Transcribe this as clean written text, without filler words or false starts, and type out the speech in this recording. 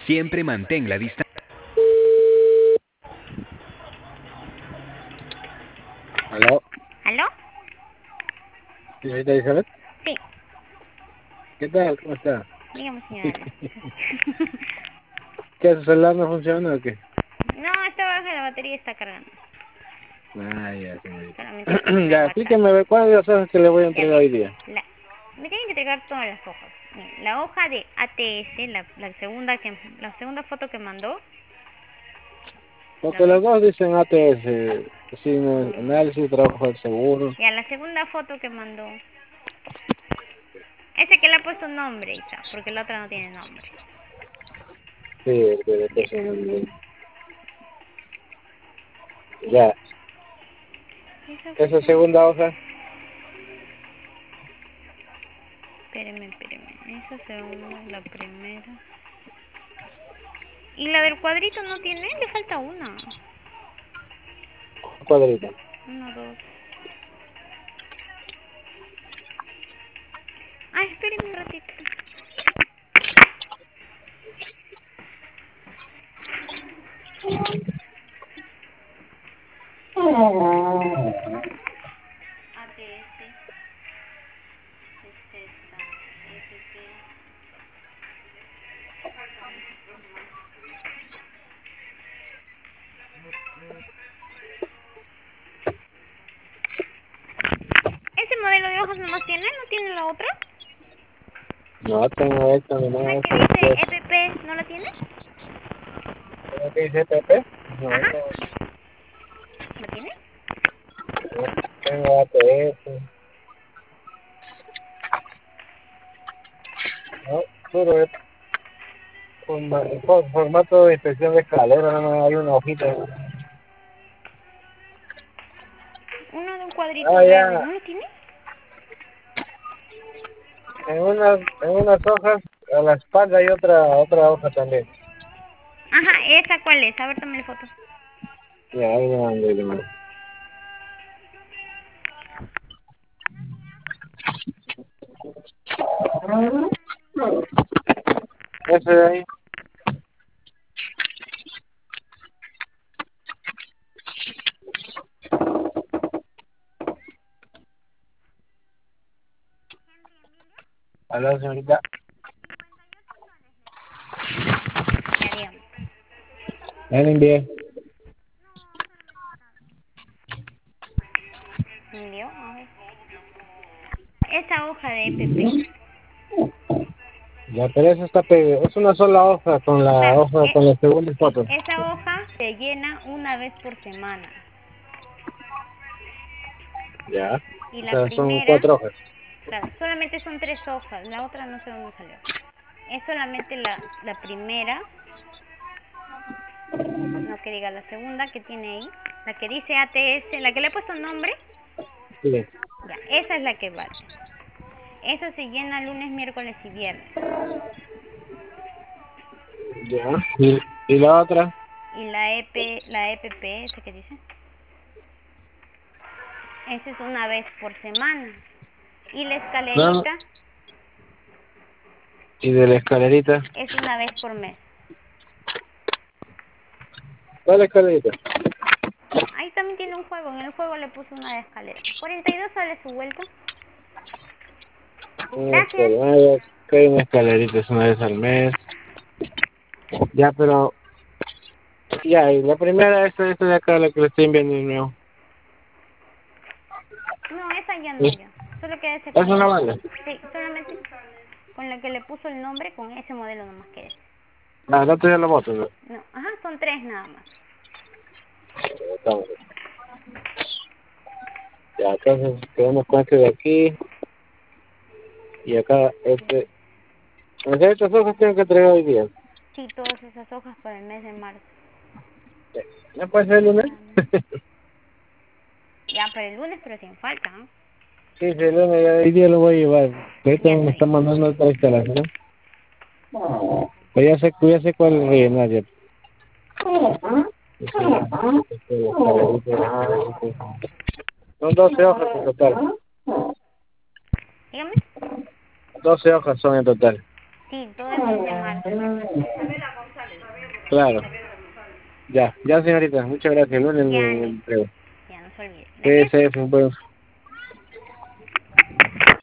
Siempre mantén la distancia. ¿Aló? ¿Aló? Señorita Elizabeth, Sí, ¿qué tal? ¿Cómo está? dígame, señora. ¿Qué, su celular no funciona o qué? No, esta baja la batería está cargando. Ah, ya, señorita. Solamente tiene una Ya, bacha. explíqueme a ver, ¿cuáles son las hojas que le voy a Ya entregar mire, hoy día? me tienen que entregar todas las hojas. Mire, la hoja de ATS, la segunda foto que mandó, ¿la Porque ve? los dos dicen ATS, sin Mm, análisis de trabajo del seguro. ya, la segunda foto que mandó. Ese que le ha puesto un nombre, Isa, porque la otra no tiene nombre. Sí, el que le Ya, puse en ya. esa Esa foto. segunda hoja, Espéreme. Esa segunda, la primera. ¿Y la del cuadrito no tiene? Le falta una. cuadrito. Uno, dos. Ay, espéreme un ratito. ATS es esta. FP. ¿Ese modelo de hojas nomás tiene? ¿No tiene la otra? No, tengo esta, no, La que esta es dice que EPP, ¿no la tiene? ¿cómo que dice PP? No, Ajá. no, ¿La tiene? no tengo ATS, no, puro es formato de inspección de escalera, no hay una hojita. Uno de un cuadrito Ah, verde, ya, ¿no lo tiene? en unas hojas a la espalda hay otra hoja también. Ajá, ¿esa cuál es? A ver, tome la foto. Ya, ahí me mandé, le mandé. Ese de ahí, a la señorita, Ya, digamos. ahí le envié. ¿Me envió? A ver. Esa hoja de EPP. Ya, pero eso está pegado, es una sola hoja con O la sea, hoja, con la segunda sí, foto. esa hoja se llena una vez por semana. Ya, Y o la sea, son primera, 4 hojas. claro, solamente son 3 hojas. La otra no sé dónde salió. Es solamente la primera, no que diga la segunda que tiene ahí. La que dice ATS, la que le he puesto nombre. Sí, Ya, esa es la que vale. Esa se llena lunes, miércoles y viernes. ya. Y la otra, Y la EPP, ¿ese qué dice? Esa es una vez por semana. Y la no, escalerita y de la escalerita. es una vez por mes. ¿Cuál escalerita? Ahí también tiene un juego. En el juego le puse una de escalera. 42 sale su vuelto. Gracias. Ya, que hay una escalerita, es una vez al mes. Ya, pero, ya, y la primera, esta de acá, la que le estoy enviando de nuevo. No, esa ya no, ya. Solo queda ese Es una cuadrito. banda. Sí, solamente con la que le puso el nombre, con ese modelo nomás que es. Ah, el otro ya lo voto, ¿no? No, ajá, son 3 nada más. Estamos. Ya, entonces, quedamos con este de aquí, y acá, este. O sea, estas hojas tengo que entregar hoy día. Sí, todas esas hojas para el mes de marzo. ¿Ya puede ser el lunes? Ya para el lunes, pero sin falta, ¿no? Sí, sí, el lunes, ya, hoy día lo voy a llevar. Ahorita Ya me está está bien. mandando otra instalación. Pero ya sé cuál es rellenar ya. Son 12 hojas en total. Dígame. 12 hojas son en total. Sí, todo el mes de marzo. Claro. Ya, ya señorita, muchas gracias. El lunes Ya, le listo. entrego. Ya no se olvide. ¿De qué? Cuídese, fue un buen